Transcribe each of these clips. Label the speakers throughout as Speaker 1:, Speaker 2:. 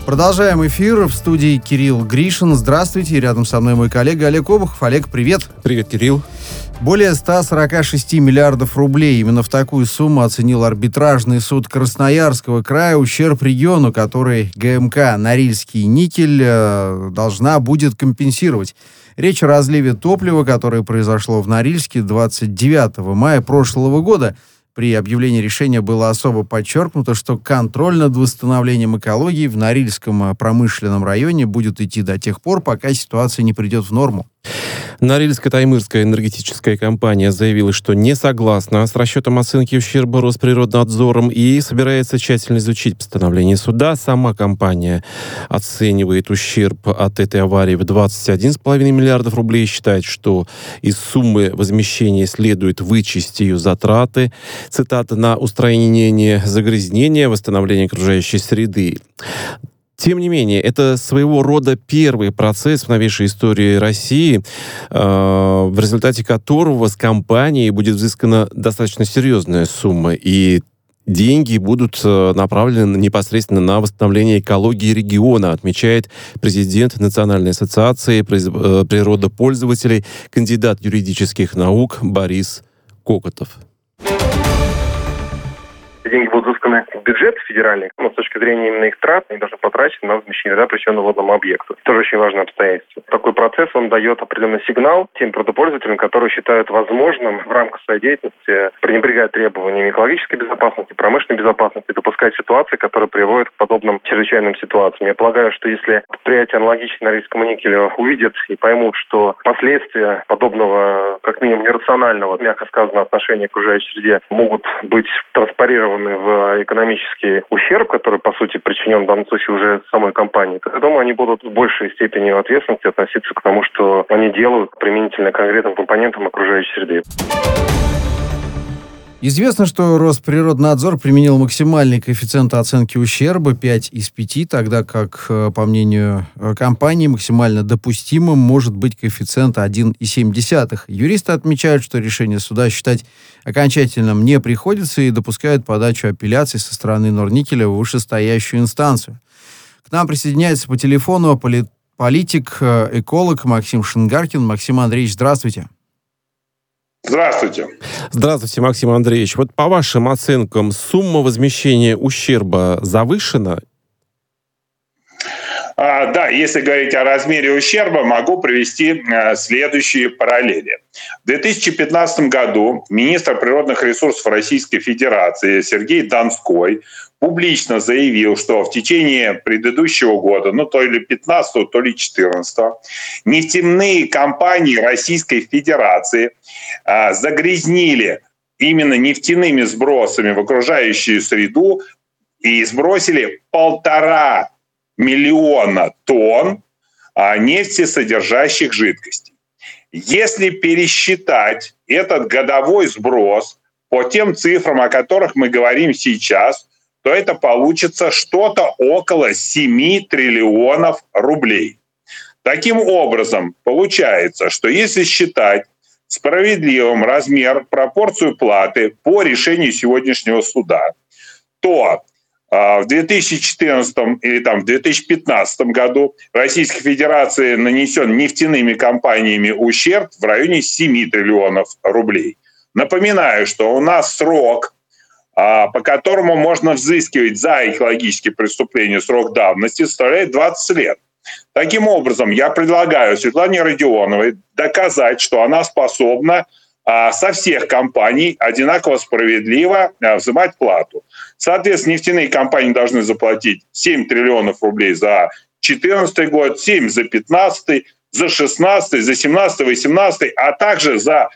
Speaker 1: Продолжаем эфир. В студии Кирилл Гришин. Здравствуйте. Рядом со мной мой коллега Олег Обухов. Олег, привет.
Speaker 2: Привет, Кирилл.
Speaker 1: Более 146 миллиардов рублей. Именно в такую сумму оценил арбитражный суд Красноярского края ущерб региону, который ГМК «Норильский никель» должна будет компенсировать. Речь о разливе топлива, которое произошло в Норильске 29 мая прошлого года. При объявлении решения было особо подчеркнуто, что контроль над восстановлением экологии в Норильском промышленном районе будет идти до тех пор, пока ситуация не придет в норму.
Speaker 2: Норильско-Таймырская энергетическая компания заявила, что не согласна с расчетом оценки ущерба Росприроднадзором и собирается тщательно изучить постановление суда. Сама компания оценивает ущерб от этой аварии в 21,5 миллиардов рублей. Считает, что из суммы возмещения следует вычесть ее затраты, цитата, на устранение загрязнения, восстановление окружающей среды. Тем не менее, это своего рода первый процесс в новейшей истории России, в результате которого с компанией будет взыскана достаточно серьезная сумма, и деньги будут направлены непосредственно на восстановление экологии региона, отмечает президент Национальной ассоциации природопользователей, кандидат юридических наук Борис Кокотов.
Speaker 3: Деньги будут взысканы в бюджет федеральный, но с точки зрения именно их трат, они должны потратить на возмещение причиненного водному объекту. Тоже очень важное обстоятельство. Такой процесс, он дает определенный сигнал тем природопользователям, которые считают возможным в рамках своей деятельности пренебрегать требованиями экологической безопасности, промышленной безопасности, допускать ситуации, которые приводят к подобным чрезвычайным ситуациям. Я полагаю, что если предприятия, аналогичные Норильскому никелю, увидят и поймут, что последствия подобного, как минимум, нерационального, мягко сказано, отношения к окружающей среде могут быть транспарированы в экономический ущерб, который, по сути, причинен в данном случае уже самой компании, то я думаю, они будут в большей степени ответственности относиться к тому, что они делают применительно к конкретным компонентам окружающей среды.
Speaker 1: Известно, что Росприроднадзор применил максимальный коэффициент оценки ущерба 5 из 5, тогда как, по мнению компании, максимально допустимым может быть коэффициент 1,7. Юристы отмечают, что решение суда считать окончательным не приходится и допускают подачу апелляций со стороны Норникеля в вышестоящую инстанцию. К нам присоединяется по телефону политик, эколог Максим Шингаркин. Максим Андреевич, здравствуйте.
Speaker 4: Здравствуйте.
Speaker 2: Здравствуйте, Максим Андреевич. Вот по вашим оценкам, сумма возмещения ущерба завышена?
Speaker 4: Да, если говорить о размере ущерба, могу привести следующие параллели. В 2015 году министр природных ресурсов Российской Федерации Сергей Донской публично заявил, что в течение предыдущего года, то ли 15-го, то ли 14-го, нефтяные компании Российской Федерации загрязнили именно нефтяными сбросами в окружающую среду и сбросили 1,5 миллиона тонн нефтесодержащих жидкостей. Если пересчитать этот годовой сброс по тем цифрам, о которых мы говорим сейчас, то это получится что-то около 7 триллионов рублей. Таким образом, получается, что если считать справедливым размер, пропорцию платы по решению сегодняшнего суда, то в 2014 или в 2015 году Российской Федерации нанесен нефтяными компаниями ущерб в районе 7 триллионов рублей. Напоминаю, что у нас срок, по которому можно взыскивать за экологические преступления, срок давности составляет 20 лет. Таким образом, я предлагаю Светлане Родионовой доказать, что она способна со всех компаний одинаково справедливо взимать плату. Соответственно, нефтяные компании должны заплатить 7 триллионов рублей за 2014 год, 7 за 2015, за 2016, за 2017, 2018, а также за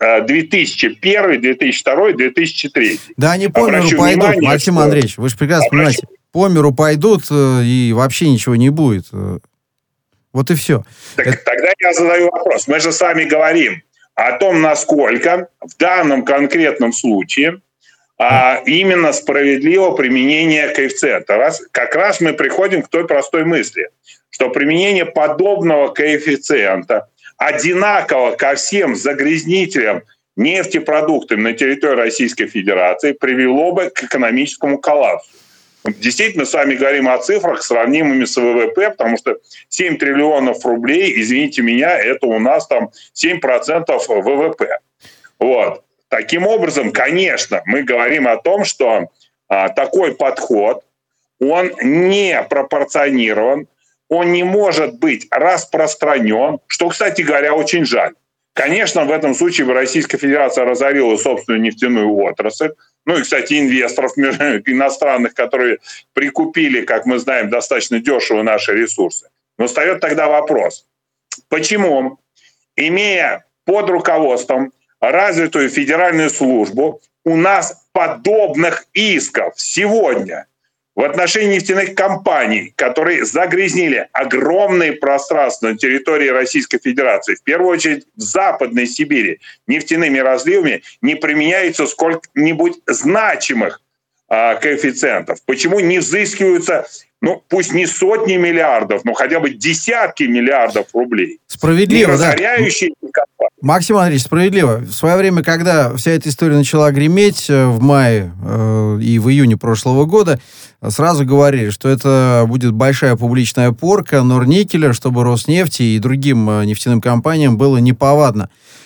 Speaker 4: 2001, 2002, 2003.
Speaker 1: Да, они по миру пойдут, Максим Андреевич, вы же прекрасно понимаете, по миру пойдут и вообще ничего не будет. Вот и все.
Speaker 4: Тогда я задаю вопрос. Мы же с вами говорим о том, насколько в данном конкретном случае именно справедливо применение коэффициента. Как раз мы приходим к той простой мысли, что применение подобного коэффициента одинаково ко всем загрязнителям нефтепродуктами на территории Российской Федерации привело бы к экономическому коллапсу. Действительно, с вами говорим о цифрах, сравнимыми с ВВП, потому что 7 триллионов рублей, извините меня, это у нас там 7% ВВП. Вот. Таким образом, конечно, мы говорим о том, что такой подход, он не пропорционирован, он не может быть распространен, что, кстати говоря, очень жаль. Конечно, в этом случае Российская Федерация разорила собственную нефтяную отрасль. Ну и, кстати, инвесторов иностранных, которые прикупили, как мы знаем, достаточно дешево наши ресурсы. Но встает тогда вопрос, почему, имея под руководством развитую федеральную службу, у нас подобных исков сегодня в отношении нефтяных компаний, которые загрязнили огромные пространства на территории Российской Федерации, в первую очередь в Западной Сибири, нефтяными разливами, не применяются сколько-нибудь значимых коэффициентов? Почему не взыскиваются, ну, пусть не сотни миллиардов, но хотя бы десятки миллиардов рублей?
Speaker 1: Справедливо, да. Максим Андреевич, справедливо. В свое время, когда вся эта история начала греметь в мае и в июне прошлого года, сразу говорили, что это будет большая публичная порка Норникеля, чтобы Роснефти и другим нефтяным компаниям было неповадно.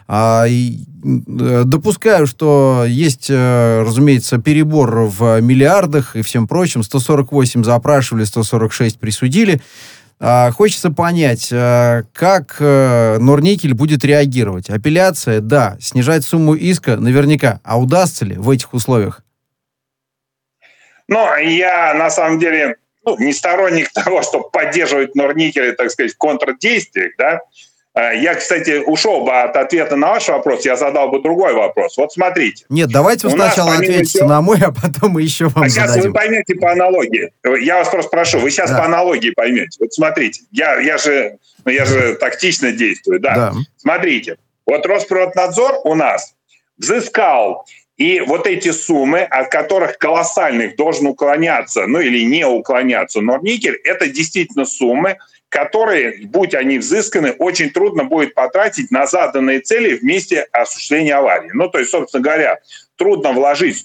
Speaker 1: Допускаю, что есть, разумеется, перебор в миллиардах и всем прочем. 148 запрашивали, 146 присудили. Хочется понять, как Норникель будет реагировать. Апелляция, да. Снижать сумму иска наверняка. А удастся ли в этих условиях?
Speaker 4: Ну, я, на самом деле, не сторонник того, чтобы поддерживать Норникель, так сказать, в контрдействиях, да. Я, кстати, ушел бы от ответа на ваш вопрос, я задал бы другой вопрос. Вот смотрите.
Speaker 1: Нет, давайте вы сначала ответите на мой, а потом мы еще вам
Speaker 4: сейчас
Speaker 1: зададим.
Speaker 4: Вы поймете по аналогии. Я вас просто прошу, вы сейчас по аналогии поймете. Вот смотрите, я же тактично действую. Да. Смотрите, вот Росприроднадзор у нас взыскал, и вот эти суммы, от которых колоссальных должен уклоняться, ну или не уклоняться Норникель, это действительно суммы, которые, будь они взысканы, очень трудно будет потратить на заданные цели в месте осуществления аварии. Ну, то есть, собственно говоря, трудно вложить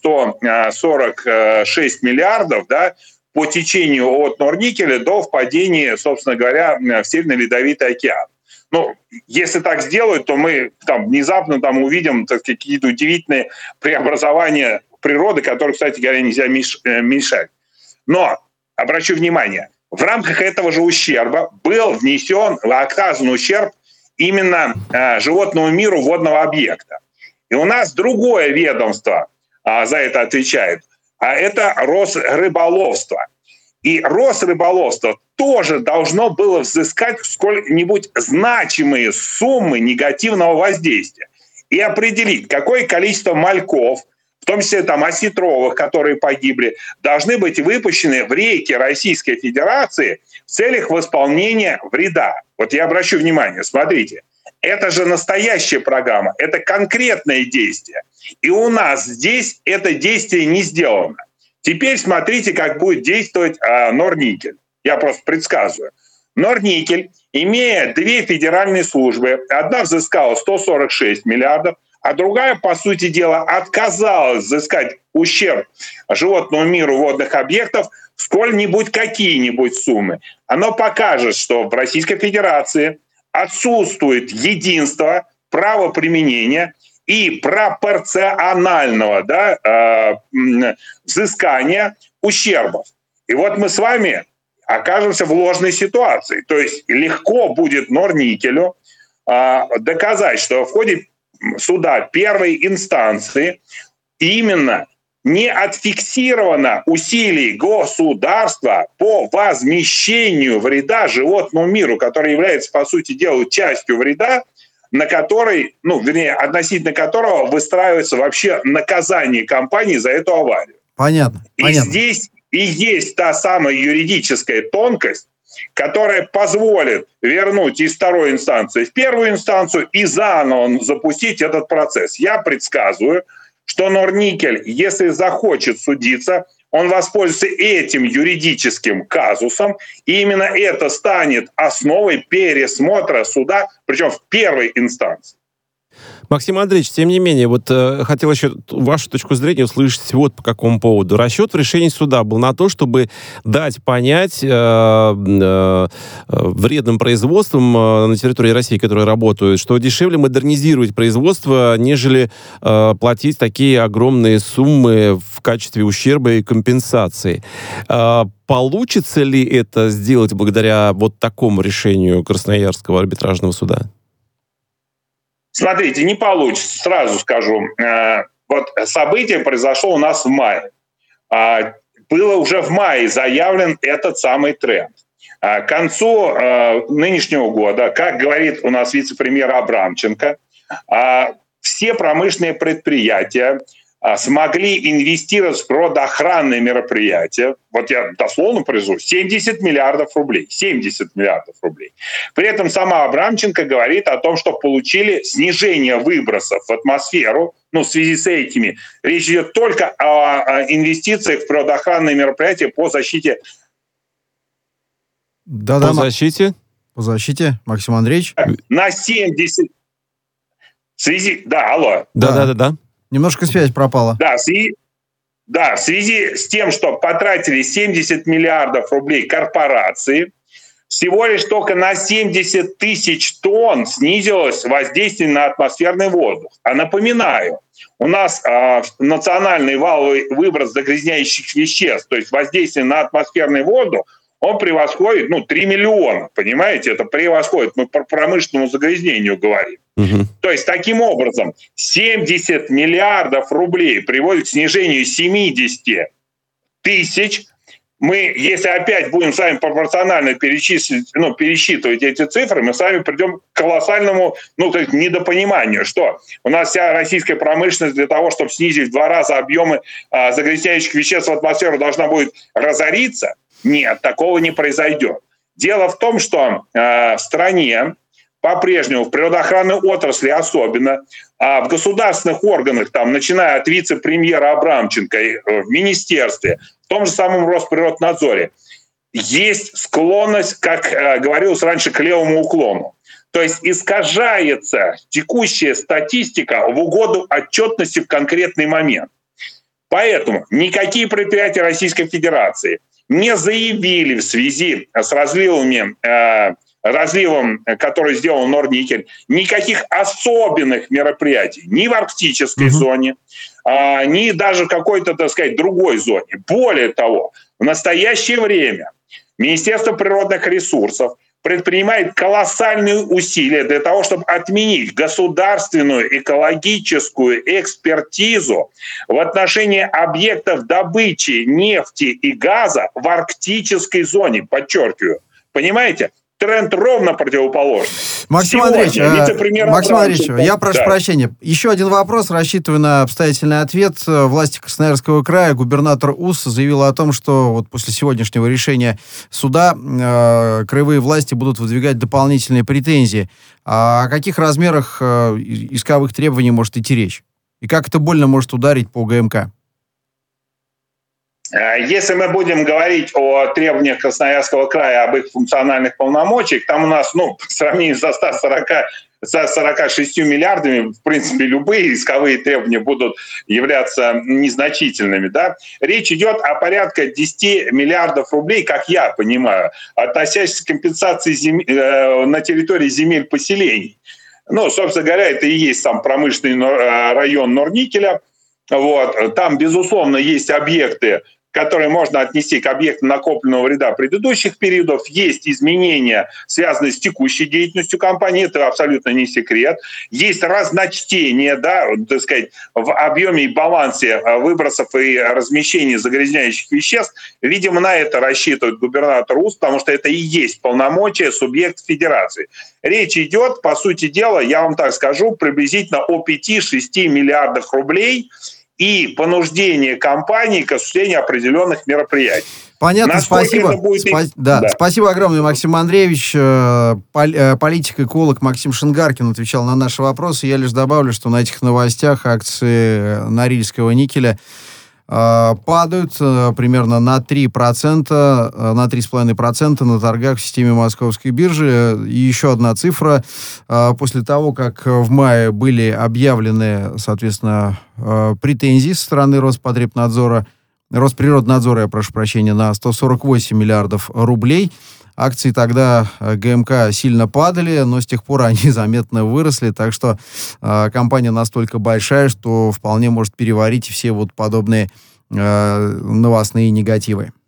Speaker 4: 146 миллиардов, да, по течению от Норникеля до впадения, собственно говоря, в Северный Ледовитый океан. Ну, если так сделают, то мы там внезапно увидим какие-то удивительные преобразования природы, которые, кстати говоря, нельзя мешать. Но, обращу внимание, в рамках этого же ущерба был оказан ущерб именно животному миру водного объекта. И у нас другое ведомство за это отвечает, а это Росрыболовство. И Росрыболовство тоже должно было взыскать сколь-нибудь значимые суммы негативного воздействия и определить, какое количество мальков, в том числе осетровых, которые погибли, должны быть выпущены в реки Российской Федерации в целях восполнения вреда. Вот я обращу внимание, смотрите, это же настоящая программа, это конкретное действие. И у нас здесь это действие не сделано. Теперь смотрите, как будет действовать Норникель. Я просто предсказываю. Норникель, имея две федеральные службы, одна взыскала 146 миллиардов, а другая, по сути дела, отказалась взыскать ущерб животному миру водных объектов сколь-нибудь какие-нибудь суммы. Оно покажет, что в Российской Федерации отсутствует единство правоприменения и пропорционального взыскания ущербов. И вот мы с вами окажемся в ложной ситуации. То есть легко будет Норникелю доказать, что в ходе суда первой инстанции именно не отфиксировано усилий государства по возмещению вреда животному миру, который является, по сути дела, частью вреда, на который, относительно которого выстраивается вообще наказание компании за эту аварию.
Speaker 1: Понятно.
Speaker 4: Здесь и есть та самая юридическая тонкость, которая позволит вернуть из второй инстанции в первую инстанцию и заново запустить этот процесс. Я предсказываю, что Норникель, если захочет судиться, он воспользуется этим юридическим казусом, и именно это станет основой пересмотра суда, причем в первой инстанции.
Speaker 2: Максим Андреевич, тем не менее, вот хотел еще вашу точку зрения услышать вот по какому поводу. Расчет в решении суда был на то, чтобы дать понять вредным производствам на территории России, которые работают, что дешевле модернизировать производство, нежели платить такие огромные суммы в качестве ущерба и компенсации. Получится ли это сделать благодаря вот такому решению Красноярского арбитражного суда?
Speaker 4: Смотрите, не получится, сразу скажу. Вот событие произошло у нас в мае. Было уже в мае заявлен этот самый тренд. К концу нынешнего года, как говорит у нас вице-премьер Абрамченко, все промышленные предприятия смогли инвестировать в природоохранные мероприятия, вот я дословно произвожу, 70 миллиардов рублей. 70 миллиардов рублей. При этом сама Абрамченко говорит о том, что получили снижение выбросов в атмосферу. В связи с этими речь идет только о инвестициях в природоохранные мероприятия по защите.
Speaker 2: По защите?
Speaker 1: По защите, Максим Андреевич.
Speaker 4: На 70... алло.
Speaker 2: Да.
Speaker 1: Немножко связь пропала.
Speaker 4: В связи с тем, что потратили 70 миллиардов рублей корпорации, всего лишь только на 70 тысяч тонн снизилось воздействие на атмосферный воздух. А напоминаю, у нас национальный валовый выброс загрязняющих веществ, то есть воздействие на атмосферный воздух, он превосходит 3 миллиона, понимаете? Это превосходит. Мы по промышленному загрязнению говорим.
Speaker 2: Угу.
Speaker 4: То есть, таким образом, 70 миллиардов рублей приводит к снижению 70 тысяч. Мы, если опять будем с вами пропорционально пересчитывать эти цифры, мы с вами придем к колоссальному недопониманию, что у нас вся российская промышленность для того, чтобы снизить в 2 раза объемы загрязняющих веществ в атмосферу, должна будет разориться. Нет, такого не произойдет. Дело в том, что в стране по-прежнему, в природоохранной отрасли особенно, а в государственных органах, начиная от вице-премьера Абрамченко в министерстве, в том же самом Росприроднадзоре, есть склонность, как говорилось раньше, к левому уклону. То есть искажается текущая статистика в угоду отчетности в конкретный момент. Поэтому никакие предприятия Российской Федерации не заявили в связи с разливом, который сделал Норникель, никаких особенных мероприятий ни в арктической зоне, ни даже в какой-то, другой зоне. Более того, в настоящее время Министерство природных ресурсов предпринимает колоссальные усилия для того, чтобы отменить государственную экологическую экспертизу в отношении объектов добычи нефти и газа в арктической зоне, подчеркиваю. Понимаете? Тренд ровно противоположный.
Speaker 1: Максим Андреевич, я прошу прощения. Еще один вопрос, рассчитываю на обстоятельный ответ. Власти Красноярского края, губернатор УС заявил о том, что вот после сегодняшнего решения суда краевые власти будут выдвигать дополнительные претензии. О каких размерах исковых требований может идти речь? И как это больно может ударить по ГМК?
Speaker 4: Если мы будем говорить о требованиях Красноярского края, об их функциональных полномочиях, там у нас, по сравнению со 146 миллиардами, в принципе, любые исковые требования будут являться незначительными. Да? Речь идет о порядка 10 миллиардов рублей, как я понимаю, относящихся к компенсации на территории земель поселений. Собственно говоря, это и есть сам промышленный район Норникеля. Там, безусловно, есть объекты, которые можно отнести к объектам накопленного вреда предыдущих периодов. Есть изменения, связанные с текущей деятельностью компании, это абсолютно не секрет. Есть разночтение, в объеме и балансе выбросов и размещения загрязняющих веществ. Видимо, на это рассчитывает губернатор УС, потому что это и есть полномочия субъекта федерации. Речь идет, по сути дела, я вам так скажу, приблизительно о 5-6 миллиардах рублей и понуждение компании к осуществлению определенных мероприятий.
Speaker 1: Понятно, спасибо. Спасибо огромное, Максим Андреевич. Политик-эколог Максим Шингаркин отвечал на наши вопросы. Я лишь добавлю, что на этих новостях акции Норильского никеля падают примерно на 3%, на 3,5% на торгах в системе Московской биржи. И еще одна цифра. После того, как в мае были объявлены, соответственно, претензии со стороны Роспотребнадзора, Росприроднадзора, я прошу прощения, на 148 миллиардов рублей, акции тогда ГМК сильно падали, но с тех пор они заметно выросли, так что компания настолько большая, что вполне может переварить все вот подобные новостные негативы.